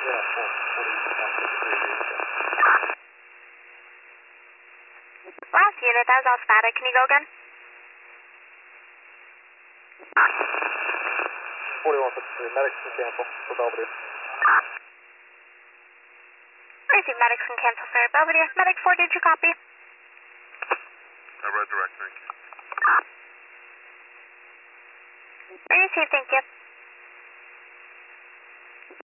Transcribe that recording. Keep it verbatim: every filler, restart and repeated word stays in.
Yeah, four forty-one fifty-three. Last unit, that was all static. Can you go again? forty-one fifty-three, medics can cancel for Belvedere. Receive medics can cancel for Belvedere. Medic four, did you copy? I read direct, thank you. Receive, thank you.